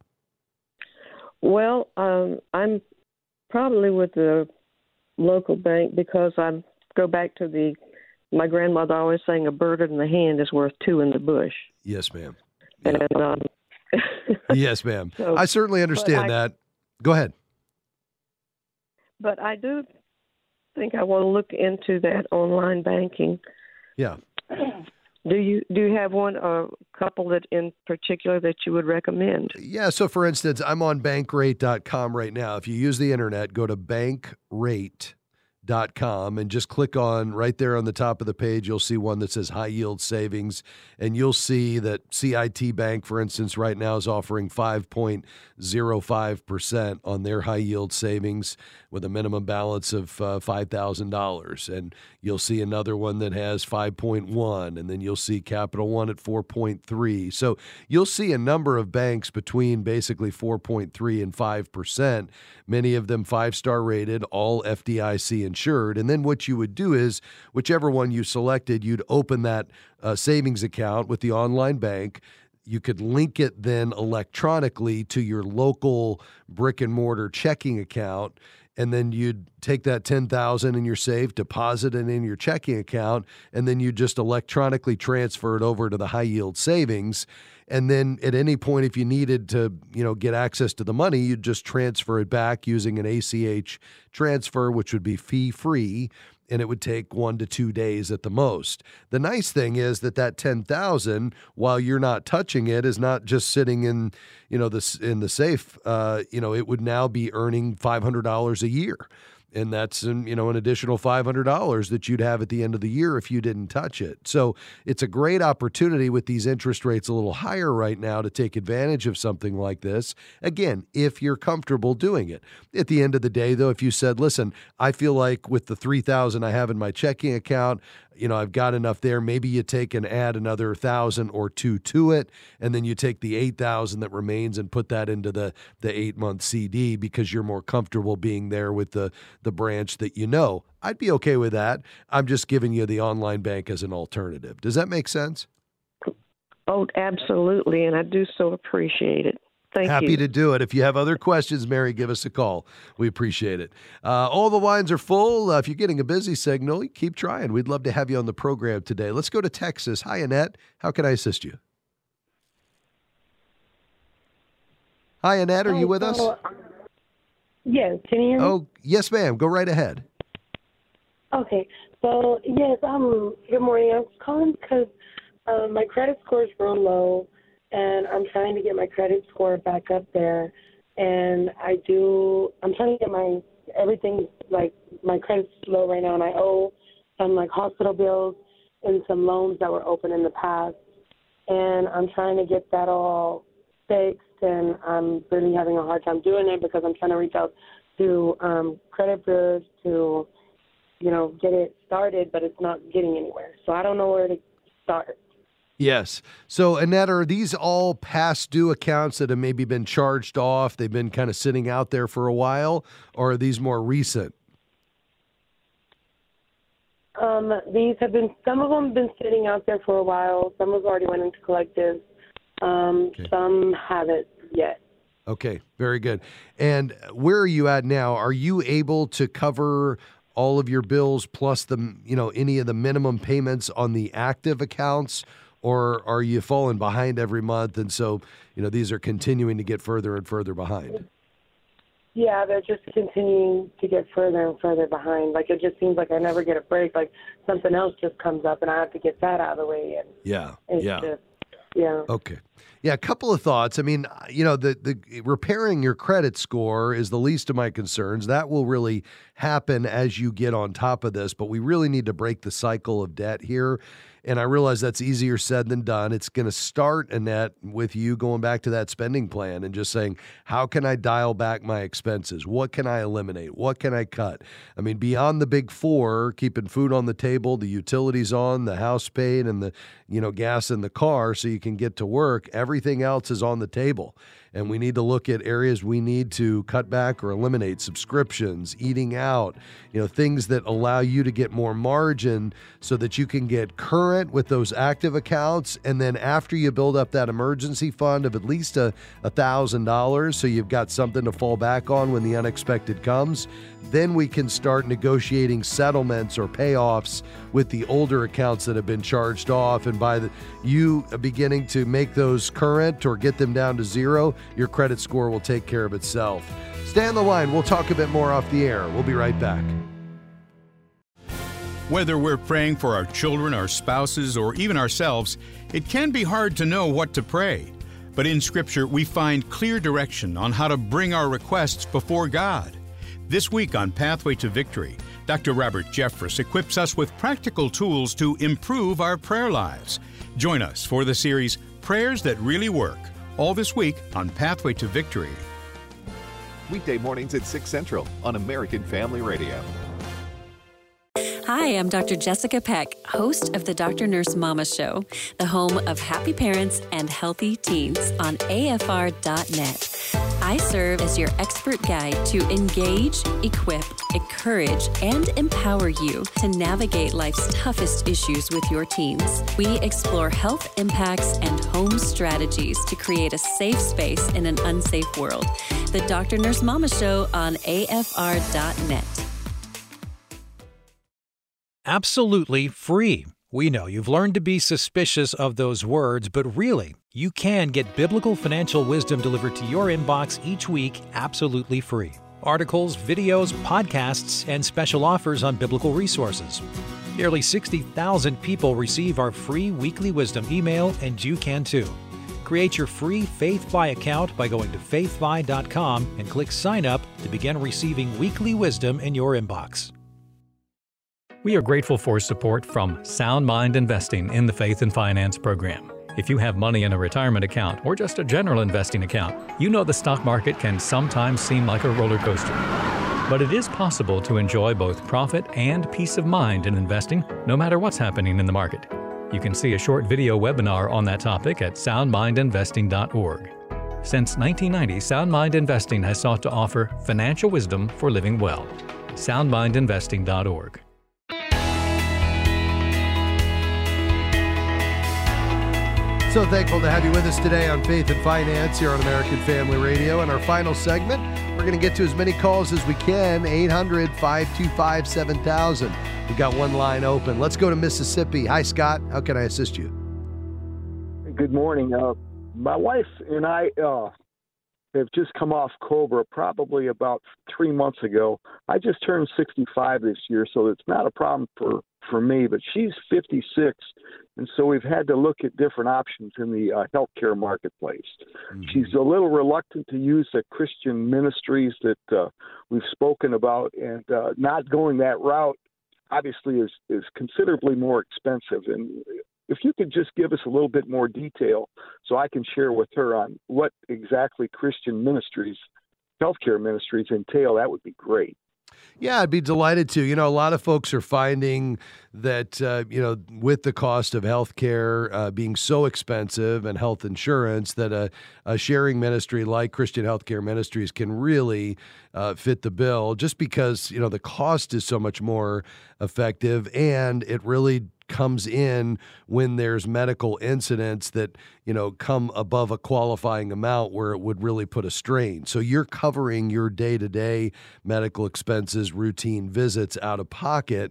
Well, um, I'm probably with the local bank because I go back to the, my grandmother always saying a bird in the hand is worth two in the bush. Yes, ma'am. Yeah. And um, yes, ma'am. So, I certainly understand I, that. Go ahead. But I do think I want to look into that online banking. Yeah. Do you do you have one or a couple that in particular that you would recommend? Yeah. So, for instance, I'm on bankrate dot com right now. If you use the internet, go to bankrate dot com and just click on right there on the top of the page. You'll see one that says high yield savings, and you'll see that C I T Bank, for instance, right now is offering five point zero five percent on their high yield savings with a minimum balance of uh, five thousand dollars. And you'll see another one that has five point one, and then you'll see Capital One at four point three. So you'll see a number of banks between basically four point three and five percent, many of them five-star rated, all F D I C insured. And then what you would do is, whichever one you selected, you'd open that uh, savings account with the online bank. You could link it then electronically to your local brick and mortar checking account, and then you'd take that ten thousand dollars in your safe, deposit it in your checking account, and then you just electronically transfer it over to the high yield savings. And then at any point, if you needed to, you know, get access to the money, you'd just transfer it back using an A C H transfer, which would be fee-free, and it would take one to two days at the most. The nice thing is that that ten thousand dollars, while you're not touching it, is not just sitting in, you know, the in the safe. Uh, you know, it would now be earning five hundred dollars a year. And that's, an, you know, an additional five hundred dollars that you'd have at the end of the year if you didn't touch it. So it's a great opportunity with these interest rates a little higher right now to take advantage of something like this. Again, if you're comfortable doing it. At the end of the day, though, if you said, listen, I feel like with the three thousand dollars I have in my checking account, you know, I've got enough there. Maybe you take and add another thousand or two to it, and then you take the eight thousand that remains and put that into the the eight month C D because you're more comfortable being there with the the branch that you know. I'd be okay with that. I'm just giving you the online bank as an alternative. Does that make sense? Oh, absolutely, and I do so appreciate it. Thank Happy you. to do it. If you have other questions, Mary, give us a call. We appreciate it. Uh, all the lines are full. Uh, if you're getting a busy signal, keep trying. We'd love to have you on the program today. Let's go to Texas. Hi, Annette. How can I assist you? Hi, Annette. Are you with us? So, yes. Can you hear me? Oh, yes, ma'am. Go right ahead. Okay. So, yes, um, good morning. I'm calling because uh, my credit score is real low, and I'm trying to get my credit score back up there. And I do, I'm trying to get my, everything, like, my credit's low right now, and I owe some, like, hospital bills and some loans that were open in the past. And I'm trying to get that all fixed, and I'm really having a hard time doing it because I'm trying to reach out to um, credit bureaus to, you know, get it started, but it's not getting anywhere. So I don't know where to start. Yes. So, Annette, are these all past due accounts that have maybe been charged off? They've been kind of sitting out there for a while, or are these more recent? Um, these have been, some of them have been sitting out there for a while. Some have already went into collectives. Um, okay. Some haven't yet. Okay, very good. And where are you at now? Are you able to cover all of your bills plus the, you know, any of the minimum payments on the active accounts, or are you falling behind every month? And so, you know, these are continuing to get further and further behind. Yeah, they're just continuing to get further and further behind. Like, it just seems like I never get a break. Like, something else just comes up and I have to get that out of the way. And yeah, it's yeah. Just, yeah. Okay. Yeah, a couple of thoughts. I mean, you know, the the repairing your credit score is the least of my concerns. That will really happen as you get on top of this, but we really need to break the cycle of debt here. And I realize that's easier said than done. It's going to start, Annette, with you going back to that spending plan and just saying, how can I dial back my expenses? What can I eliminate? What can I cut? I mean, beyond the big four, keeping food on the table, the utilities on, the house paid, and the, you know, gas in the car so you can get to work, everything else is on the table. And we need to look at areas we need to cut back or eliminate: subscriptions, eating out, you know, things that allow you to get more margin so that you can get current with those active accounts. And then after you build up that emergency fund of at least a a thousand dollars, so you've got something to fall back on when the unexpected comes, then we can start negotiating settlements or payoffs with the older accounts that have been charged off. And by the, you beginning to make those current or get them down to zero, your credit score will take care of itself. Stay on the line. We'll talk a bit more off the air. We'll be right back. Whether we're praying for our children, our spouses, or even ourselves, it can be hard to know what to pray. But in Scripture, we find clear direction on how to bring our requests before God. This week on Pathway to Victory, Doctor Robert Jeffress equips us with practical tools to improve our prayer lives. Join us for the series Prayers That Really Work, all this week on Pathway to Victory. Weekday mornings at six Central on American Family Radio. Hi, I'm Doctor Jessica Peck, host of the Doctor Nurse Mama Show, the home of happy parents and healthy teens on A F R dot net. I serve as your expert guide to engage, equip, encourage, and empower you to navigate life's toughest issues with your teens. We explore health impacts and home strategies to create a safe space in an unsafe world. The Doctor Nurse Mama Show on A F R dot net. Absolutely free. We know you've learned to be suspicious of those words, but really, you can get biblical financial wisdom delivered to your inbox each week absolutely free. Articles, videos, podcasts, and special offers on biblical resources. Nearly sixty thousand people receive our free weekly wisdom email, and you can too. Create your free FaithFi account by going to faith fi dot com and click Sign Up to begin receiving weekly wisdom in your inbox. We are grateful for support from Sound Mind Investing in the Faith and Finance Program. If you have money in a retirement account or just a general investing account, you know the stock market can sometimes seem like a roller coaster. But it is possible to enjoy both profit and peace of mind in investing, no matter what's happening in the market. You can see a short video webinar on that topic at sound mind investing dot org. Since nineteen ninety, Sound Mind Investing has sought to offer financial wisdom for living well. sound mind investing dot org. So thankful to have you with us today on Faith and Finance here on American Family Radio. In our final segment, we're going to get to as many calls as we can, eight hundred, five two five, seven thousand. We've got one line open. Let's go to Mississippi. Hi, Scott. How can I assist you? Good morning. Uh, my wife and I uh, have just come off COBRA probably about three months ago. I just turned sixty-five this year, so it's not a problem for, for me, but she's fifty-six. And so we've had to look at different options in the uh, healthcare marketplace. Mm-hmm. She's a little reluctant to use the Christian ministries that uh, we've spoken about, and uh, not going that route obviously is, is considerably more expensive. And if you could just give us a little bit more detail so I can share with her on what exactly Christian ministries, healthcare ministries entail, that would be great. Yeah, I'd be delighted to. You know, a lot of folks are finding that, uh, you know, with the cost of healthcare uh, being so expensive and health insurance, that a, a sharing ministry like Christian Healthcare Ministries can really uh, fit the bill, just because, you know, the cost is so much more effective, and it really comes in when there's medical incidents that, you know, come above a qualifying amount where it would really put a strain. So you're covering your day-to-day medical expenses, routine visits out of pocket,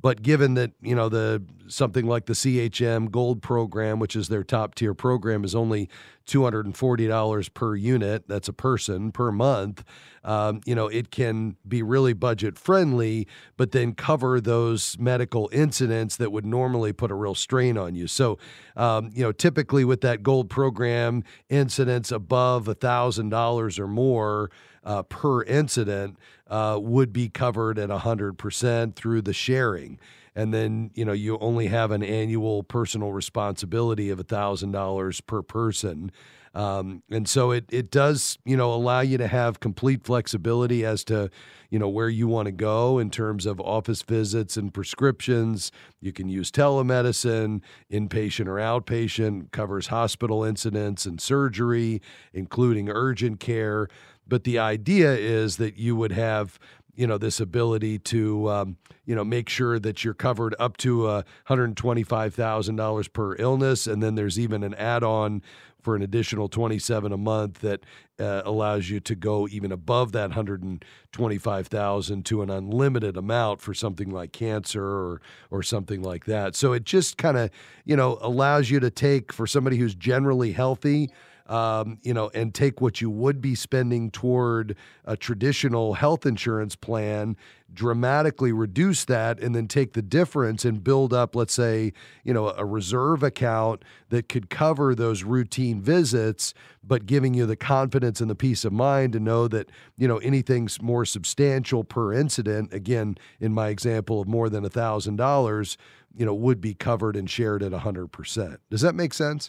But given that, you know, the something like the C H M Gold program, which is their top tier program, is only two hundred forty dollars per unit, that's a person per month, um, you know, it can be really budget friendly, but then cover those medical incidents that would normally put a real strain on you. So, um, you know, typically with that Gold program, incidents above one thousand dollars or more uh, per incident uh, would be covered at one hundred percent through the sharing. And then, you know, you only have an annual personal responsibility of one thousand dollars per person. Um, and so it, it does, you know, allow you to have complete flexibility as to, you know, where you want to go in terms of office visits and prescriptions. You can use telemedicine, inpatient or outpatient, covers hospital incidents and surgery, including urgent care. But the idea is that you would have, you know, this ability to, um, you know, make sure that you're covered up to uh, one hundred twenty-five thousand dollars per illness. And then there's even an add-on for an additional twenty-seven dollars a month that uh, allows you to go even above that one hundred twenty-five thousand dollars to an unlimited amount for something like cancer or, or something like that. So it just kind of, you know, allows you to take, for somebody who's generally healthy, Um, you know, and take what you would be spending toward a traditional health insurance plan, dramatically reduce that, and then take the difference and build up, let's say, you know, a reserve account that could cover those routine visits, but giving you the confidence and the peace of mind to know that, you know, anything's more substantial per incident, again, in my example of more than one thousand dollars, you know, would be covered and shared at one hundred percent. Does that make sense?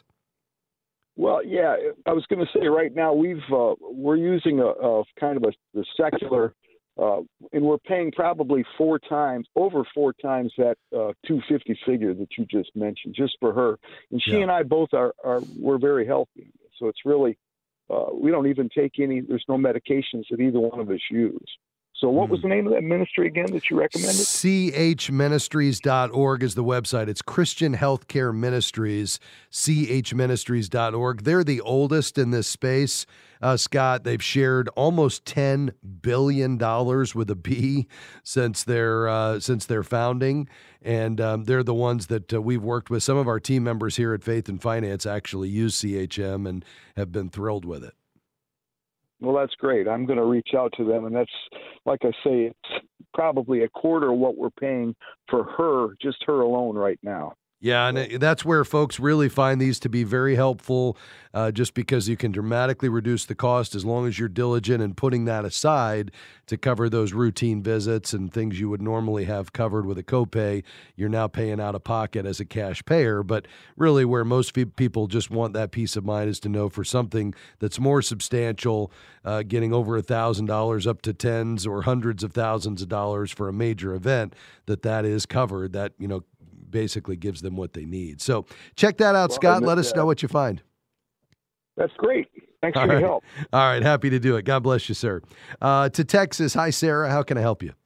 Well, yeah, I was going to say right now we've uh, we're using a, a kind of a the secular, uh, and we're paying probably four times, over four times that uh, two hundred fifty figure that you just mentioned, just for her. And she Yeah. and I both are, are we're very healthy, so it's really uh, we don't even take any. There's no medications that either one of us use. So what was the name of that ministry again that you recommended? C H ministries dot org is the website. It's Christian Healthcare Ministries, C H ministries dot org. They're the oldest in this space, uh, Scott. They've shared almost ten billion dollars with a B since their, uh, since their founding. And um, they're the ones that uh, we've worked with. Some of our team members here at Faith and Finance actually use C H M and have been thrilled with it. Well, that's great. I'm going to reach out to them, and that's, like I say, it's probably a quarter of what we're paying for her, just her alone right now. Yeah, and it- that's where folks really find these to be very helpful, uh, just because you can dramatically reduce the cost as long as you're diligent in putting that aside to cover those routine visits and things you would normally have covered with a copay. You're now paying out of pocket as a cash payer, but really where most fe- people just want that peace of mind is to know for something that's more substantial, uh, getting over one thousand dollars up to tens or hundreds of thousands of dollars for a major event, that that is covered, that, you know, basically gives them what they need. So check that out, Well, Scott. and Let this, us uh, know what you find. That's great. Thanks All for right. your help. All right. Happy to do it. God bless you, sir. Uh, to Texas. Hi, Sarah. How can I help you?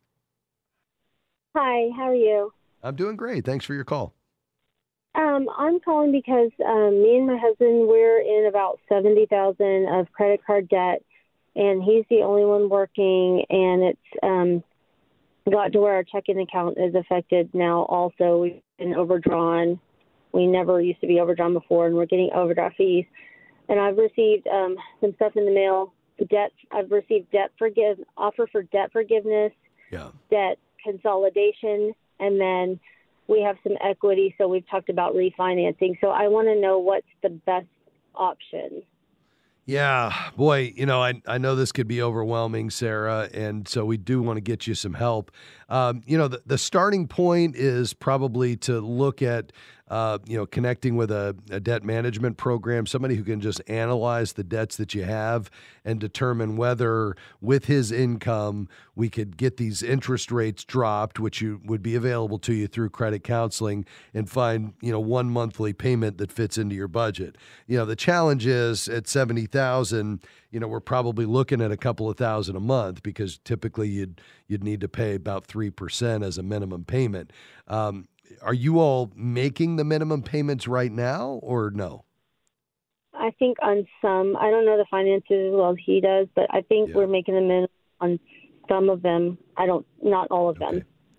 Hi, how are you? I'm doing great. Thanks for your call. Um, I'm calling because um, me and my husband, we're in about seventy thousand dollars of credit card debt, and he's the only one working, and it's um, got to where our checking account is affected now also. We've been overdrawn. We never used to be overdrawn before, and we're getting overdraft fees. And I've received um, some stuff in the mail. The debt, I've received debt forgive offer for debt forgiveness, yeah. debt consolidation, and then we have some equity, so we've talked about refinancing. So I want to know what's the best option. Yeah, boy, you know, I, I know this could be overwhelming, Sarah, and so we do want to get you some help. Um, you know, the, the starting point is probably to look at, uh, you know, connecting with a, a debt management program, somebody who can just analyze the debts that you have and determine whether with his income we could get these interest rates dropped, which you would be available to you through credit counseling, and find, you know, one monthly payment that fits into your budget. You know, the challenge is at seventy thousand, you know, we're probably looking at a couple of thousand a month, because typically you'd you'd need to pay about three percent as a minimum payment. Um, are you all making the minimum payments right now, or no? I think on some, I don't know the finances as well as he does, but I think we're making the minimum on some of them. I don't, not all of them.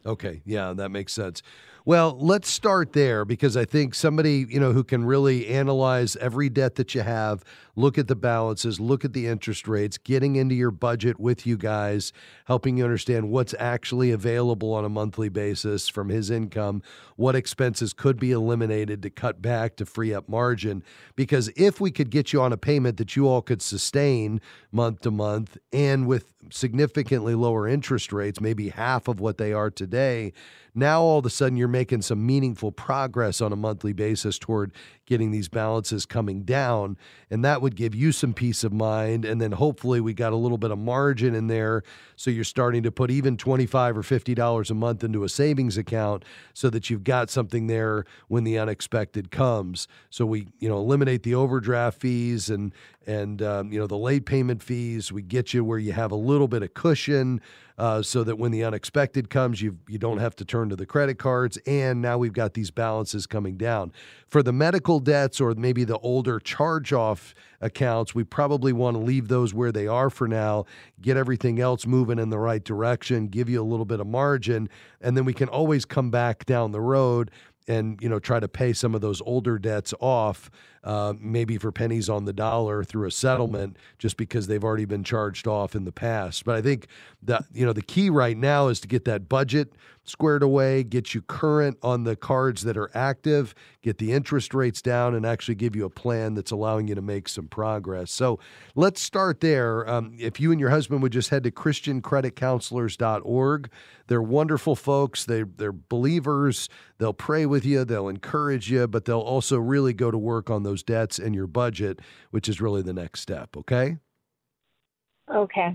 Okay, yeah, that makes sense. Well, let's start there because I think somebody, you know, who can really analyze every debt that you have, look at the balances, look at the interest rates, getting into your budget with you guys, helping you understand what's actually available on a monthly basis from his income, what expenses could be eliminated to cut back to free up margin. Because if we could get you on a payment that you all could sustain month to month and with significantly lower interest rates, maybe half of what they are today, now all of a sudden you're making some meaningful progress on a monthly basis toward getting these balances coming down. And that would give you some peace of mind. And then hopefully we got a little bit of margin in there. So you're starting to put even twenty-five dollars or fifty dollars a month into a savings account so that you've got something there when the unexpected comes. So we, you know, eliminate the overdraft fees and, and um, you know, the late payment fees. We get you where you have a little bit of cushion uh, so that when the unexpected comes, you you don't have to turn to the credit cards. And now we've got these balances coming down. For the medical debts or maybe the older charge-off accounts, we probably want to leave those where they are for now, get everything else moving in the right direction, give you a little bit of margin, and then we can always come back down the road and, you know, try to pay some of those older debts off, uh, maybe for pennies on the dollar through a settlement, just because they've already been charged off in the past. But I think that, you know, the key right now is to get that budget squared away, get you current on the cards that are active, get the interest rates down, and actually give you a plan that's allowing you to make some progress. So let's start there. Um, if you and your husband would just head to Christian Credit Counselors dot org, they're wonderful folks. They, they're believers. They'll pray with you. They'll encourage you, but they'll also really go to work on those debts and your budget, which is really the next step. Okay? Okay.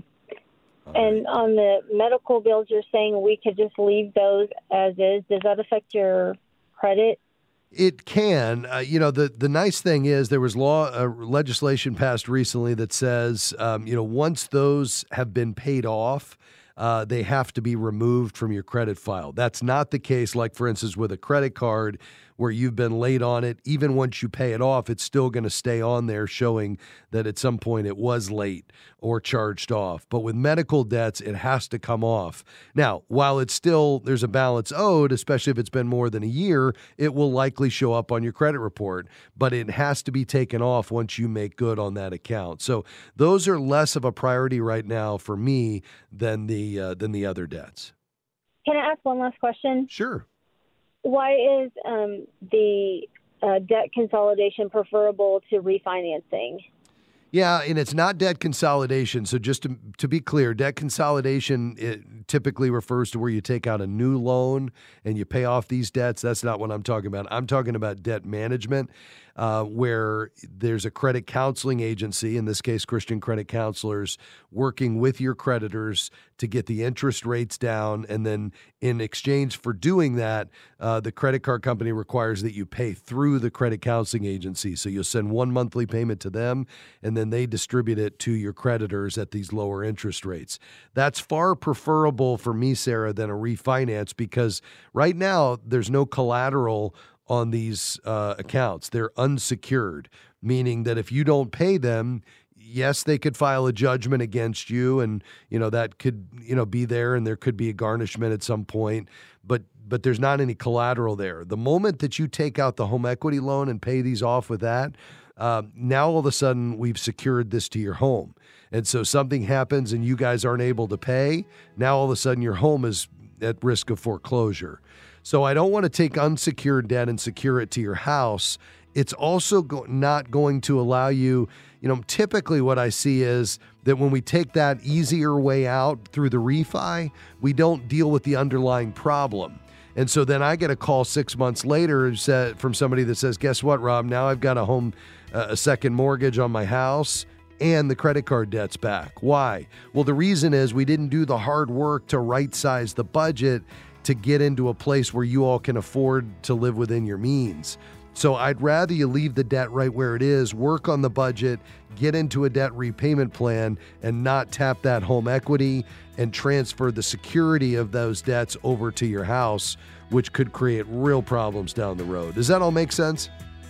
And on the medical bills, you're saying we could just leave those as is. Does that affect your credit? It can. Uh, you know, the, the nice thing is there was law uh, legislation passed recently that says, um, you know, once those have been paid off, uh, they have to be removed from your credit file. That's not the case, like, for instance, with a credit card where you've been late on it. Even once you pay it off, it's still going to stay on there showing that at some point it was late or charged off. But with medical debts, it has to come off. Now, while it's still, there's a balance owed, especially if it's been more than a year, it will likely show up on your credit report, but it has to be taken off once you make good on that account. So those are less of a priority right now for me than the, uh, than the other debts. Can I ask one last question? Sure. Why is um, the uh, debt consolidation preferable to refinancing? Yeah, and it's not debt consolidation. So just to, to be clear, debt consolidation it typically refers to where you take out a new loan and you pay off these debts. That's not what I'm talking about. I'm talking about debt management, uh, where there's a credit counseling agency, in this case, Christian Credit Counselors, working with your creditors to get the interest rates down. And then in exchange for doing that, uh, the credit card company requires that you pay through the credit counseling agency. So you'll send one monthly payment to them, and then they distribute it to your creditors at these lower interest rates. That's far preferable for me, Sarah, than a refinance, because right now there's no collateral on these uh, accounts. They're unsecured, meaning that if you don't pay them, yes, they could file a judgment against you, and you know that could you know be there, and there could be a garnishment at some point, but but there's not any collateral there. The moment that you take out the home equity loan and pay these off with that, uh, now all of a sudden we've secured this to your home. And so something happens and you guys aren't able to pay, now all of a sudden your home is at risk of foreclosure. So I don't want to take unsecured debt and secure it to your house. It's also go- not going to allow you, you know, typically what I see is that when we take that easier way out through the refi, we don't deal with the underlying problem. And so then I get a call six months later from somebody that says, guess what, Rob, now I've got a home, uh, a second mortgage on my house, and the credit card debt's back. Why? Well, the reason is we didn't do the hard work to right-size the budget to get into a place where you all can afford to live within your means. So I'd rather you leave the debt right where it is, work on the budget, get into a debt repayment plan, and not tap that home equity and transfer the security of those debts over to your house, which could create real problems down the road. Does that all make sense?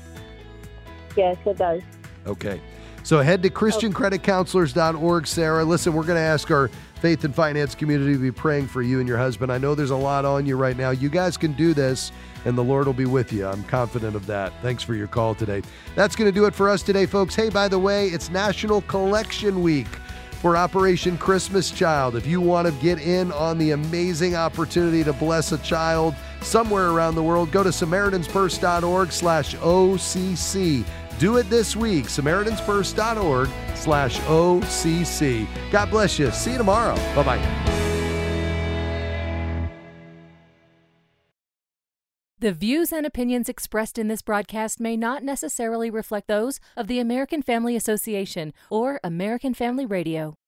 Yes, it does. Okay. So head to Christian Credit Counselors dot org, Sarah. Listen, we're going to ask our Faith and Finance community will be praying for you and your husband. I know there's a lot on you right now. You guys can do this, and the Lord will be with you. I'm confident of that. Thanks for your call today. That's going to do it for us today, folks. Hey, by the way, it's National Collection Week for Operation Christmas Child. If you want to get in on the amazing opportunity to bless a child somewhere around the world, go to SamaritansPurse.org slash OCC. Do it this week, SamaritansPurse.org slash OCC. God bless you. See you tomorrow. Bye-bye. The views and opinions expressed in this broadcast may not necessarily reflect those of the American Family Association or American Family Radio.